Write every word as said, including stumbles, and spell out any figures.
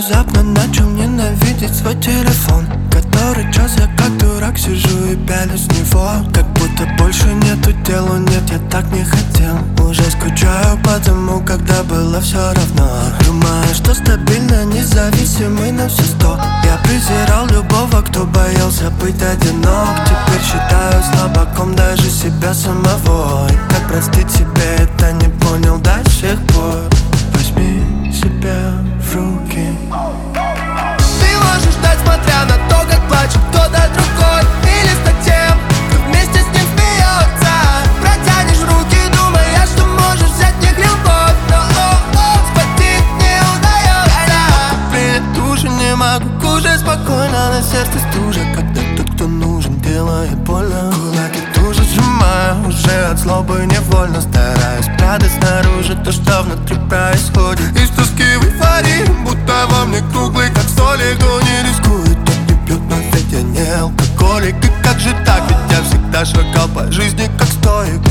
внезапно начал ненавидеть свой телефон. Который час я как дурак сижу и пялюсь в него. Как будто больше нету дела, нет, я так не хотел. Уже скучаю по тому, когда было все равно. Думаю, что стабильно, независимый на все сто. Я презирал любого, кто боялся быть одинок. Теперь считаю слабаком даже себя самого. И как простить себе это не понял до сих пор. Возьми себя в руки. Ты можешь ждать, смотря на то, как плачет кто-то другой. Или стать тем, кто вместе с ним смеется. Протянешь руки, думая, что можешь взять в них любовь. Но о-о, схватить не удается. Купить душу не могу кушать спокойно. На сердце стужа, когда тот, кто нужен, делает больно. Кулаки тоже сжимаю, уже от злобы невольно. Стараюсь прятать снаружи то, что внутри происходит. Из тоски в эйфории, будто во мне круглый, как столик. Кто не рискует, тот не пьет, но ведь я не алкоголик. И как же так, ведь я всегда шагал по жизни как стоик.